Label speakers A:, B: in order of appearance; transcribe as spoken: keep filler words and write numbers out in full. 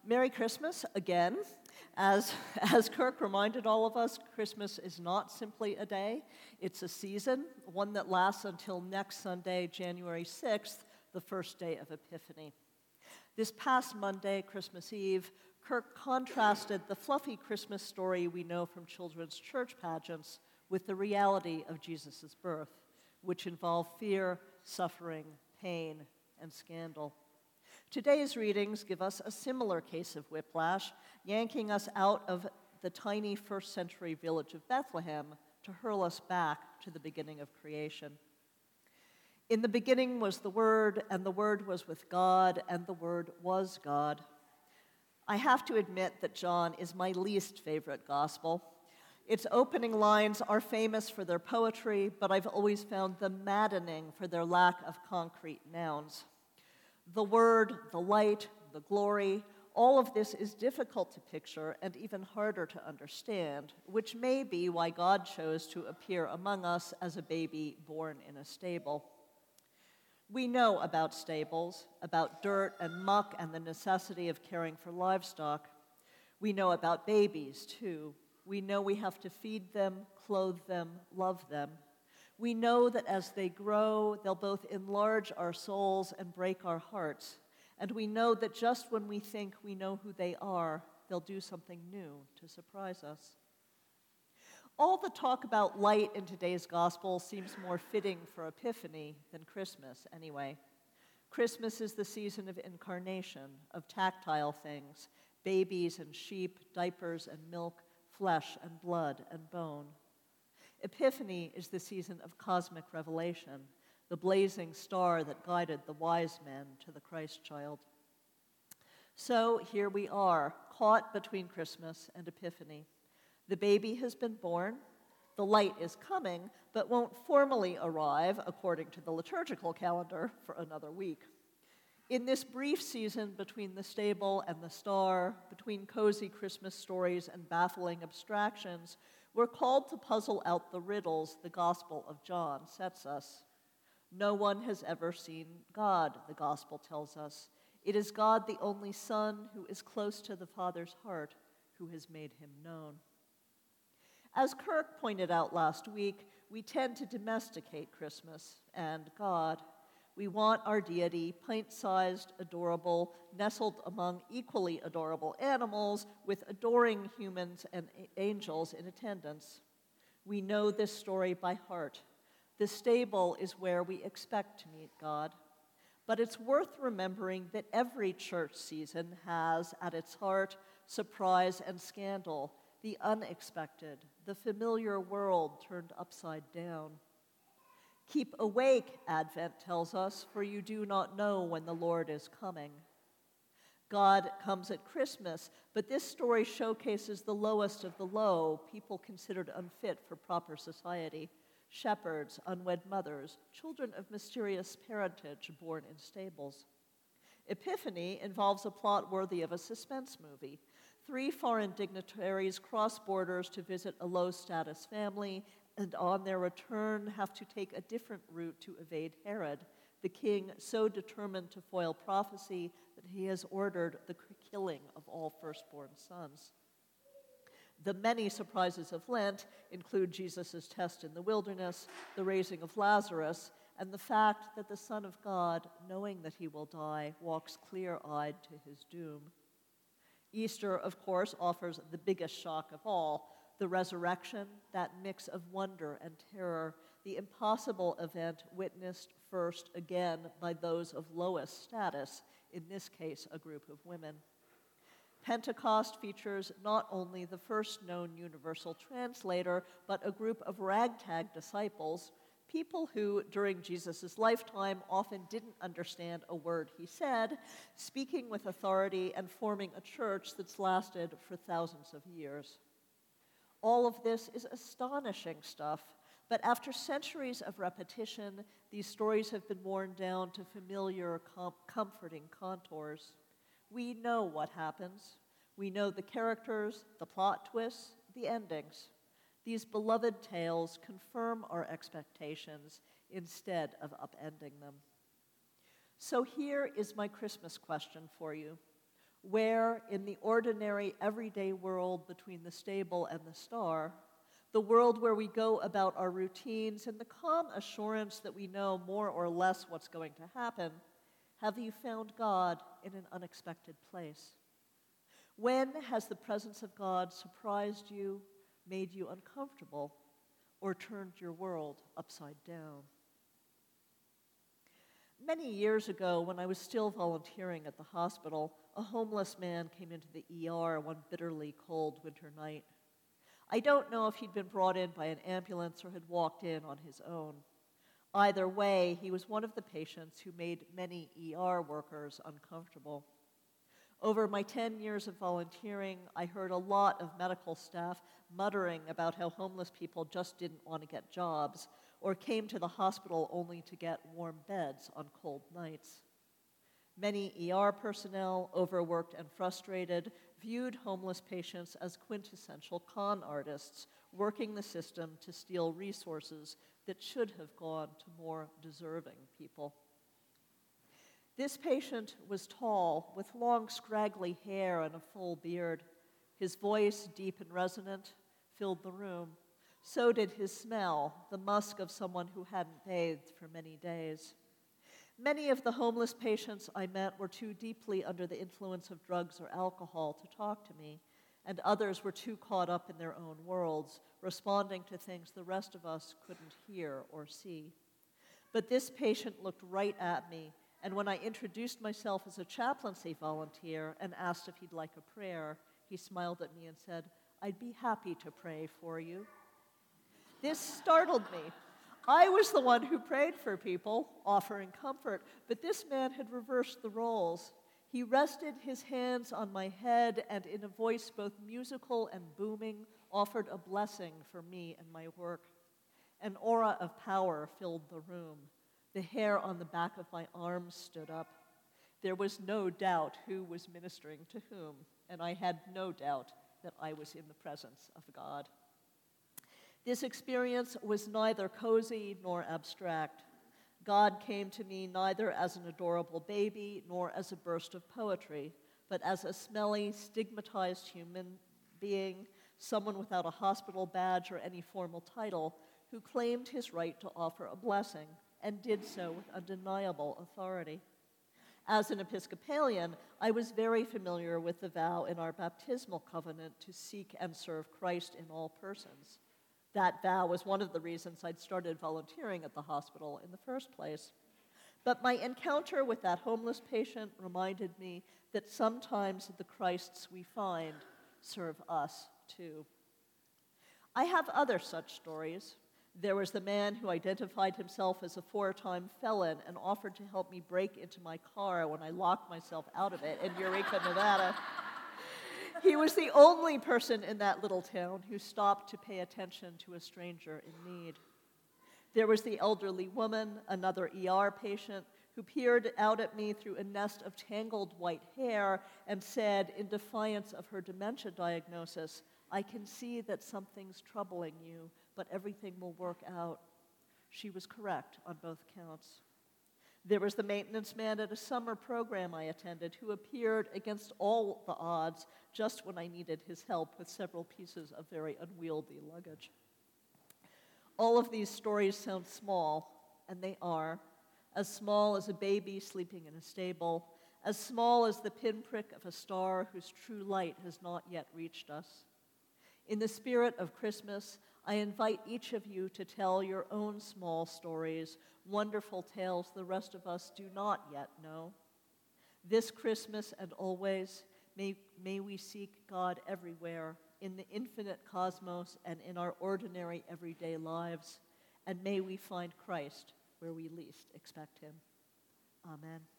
A: Merry Christmas again. As, as Kirk reminded all of us, Christmas is not simply a day, it's a season, one that lasts until next Sunday, January sixth, the first day of Epiphany. This past Monday, Christmas Eve, Kirk contrasted the fluffy Christmas story we know from children's church pageants with the reality of Jesus' birth, which involved fear, suffering, pain, and scandal. Today's readings give us a similar case of whiplash, yanking us out of the tiny first century village of Bethlehem to hurl us back to the beginning of creation. In the beginning was the Word, and the Word was with God, and the Word was God. I have to admit that John is my least favorite gospel. Its opening lines are famous for their poetry, but I've always found them maddening for their lack of concrete nouns. The Word, the light, the glory, all of this is difficult to picture and even harder to understand, which may be why God chose to appear among us as a baby born in a stable. We know about stables, about dirt and muck and the necessity of caring for livestock. We know about babies, too. We know we have to feed them, clothe them, love them. We know that as they grow, they'll both enlarge our souls and break our hearts. And we know that just when we think we know who they are, they'll do something new to surprise us. All the talk about light in today's gospel seems more fitting for Epiphany than Christmas, anyway. Christmas is the season of incarnation, of tactile things, babies and sheep, diapers and milk, flesh and blood and bone. Epiphany is the season of cosmic revelation, the blazing star that guided the wise men to the Christ child. So here we are, caught between Christmas and Epiphany. The baby has been born, the light is coming, but won't formally arrive, according to the liturgical calendar, for another week. In this brief season between the stable and the star, between cozy Christmas stories and baffling abstractions, we're called to puzzle out the riddles the Gospel of John sets us. No one has ever seen God, the Gospel tells us. It is God, the only Son, who is close to the Father's heart, who has made him known. As Kirk pointed out last week, we tend to domesticate Christmas and God. We want our deity pint-sized, adorable, nestled among equally adorable animals with adoring humans and angels in attendance. We know this story by heart. The stable is where we expect to meet God. But it's worth remembering that every church season has at its heart surprise and scandal, the unexpected, the familiar world turned upside down. Keep awake, Advent tells us, for you do not know when the Lord is coming. God comes at Christmas, but this story showcases the lowest of the low, people considered unfit for proper society, shepherds, unwed mothers, children of mysterious parentage born in stables. Epiphany involves a plot worthy of a suspense movie. Three foreign dignitaries cross borders to visit a low-status family, and on their return have to take a different route to evade Herod, the king so determined to foil prophecy that he has ordered the killing of all firstborn sons. The many surprises of Lent include Jesus' test in the wilderness, the raising of Lazarus, and the fact that the Son of God, knowing that he will die, walks clear-eyed to his doom. Easter, of course, offers the biggest shock of all, the resurrection, that mix of wonder and terror, the impossible event witnessed first again by those of lowest status, in this case, a group of women. Pentecost features not only the first known universal translator, but a group of ragtag disciples, people who, during Jesus' lifetime, often didn't understand a word he said, speaking with authority and forming a church that's lasted for thousands of years. All of this is astonishing stuff, but after centuries of repetition, these stories have been worn down to familiar, com- comforting contours. We know what happens. We know the characters, the plot twists, the endings. These beloved tales confirm our expectations instead of upending them. So here is my Christmas question for you. where in the ordinary, everyday world between the stable and the star, the world where we go about our routines in the calm assurance that we know more or less what's going to happen, have you found God in an unexpected place? When has the presence of God surprised you, made you uncomfortable, or turned your world upside down? Many years ago, when I was still volunteering at the hospital, a homeless man came into the E R one bitterly cold winter night. I don't know if he'd been brought in by an ambulance or had walked in on his own. Either way, he was one of the patients who made many E R workers uncomfortable. Over my ten years of volunteering, I heard a lot of medical staff muttering about how homeless people just didn't want to get jobs or came to the hospital only to get warm beds on cold nights. Many E R personnel, overworked and frustrated, viewed homeless patients as quintessential con artists, working the system to steal resources that should have gone to more deserving people. This patient was tall, with long, scraggly hair and a full beard. His voice, deep and resonant, filled the room. So did his smell, the musk of someone who hadn't bathed for many days. Many of the homeless patients I met were too deeply under the influence of drugs or alcohol to talk to me, and others were too caught up in their own worlds, responding to things the rest of us couldn't hear or see. But this patient looked right at me, and when I introduced myself as a chaplaincy volunteer and asked if he'd like a prayer, he smiled at me and said, "I'd be happy to pray for you." This startled me. I was the one who prayed for people, offering comfort, but this man had reversed the roles. He rested his hands on my head and in a voice both musical and booming offered a blessing for me and my work. An aura of power filled the room. The hair on the back of my arms stood up. There was no doubt who was ministering to whom, and I had no doubt that I was in the presence of God. This experience was neither cozy nor abstract. God came to me neither as an adorable baby nor as a burst of poetry, but as a smelly, stigmatized human being, someone without a hospital badge or any formal title, who claimed his right to offer a blessing and did so with undeniable authority. As an Episcopalian, I was very familiar with the vow in our baptismal covenant to seek and serve Christ in all persons. That vow was one of the reasons I'd started volunteering at the hospital in the first place. But my encounter with that homeless patient reminded me that sometimes the Christs we find serve us too. I have other such stories. There was the man who identified himself as a four-time felon and offered to help me break into my car when I locked myself out of it in Eureka, Nevada. He was the only person in that little town who stopped to pay attention to a stranger in need. There was the elderly woman, another E R patient, who peered out at me through a nest of tangled white hair and said, in defiance of her dementia diagnosis, "I can see that something's troubling you, but everything will work out." She was correct on both counts. There was the maintenance man at a summer program I attended who appeared against all the odds just when I needed his help with several pieces of very unwieldy luggage. All of these stories sound small, and they are, as small as a baby sleeping in a stable, as small as the pinprick of a star whose true light has not yet reached us. In the spirit of Christmas, I invite each of you to tell your own small stories, wonderful tales the rest of us do not yet know. This Christmas and always, may, may we seek God everywhere, in the infinite cosmos and in our ordinary everyday lives, and may we find Christ where we least expect him. Amen.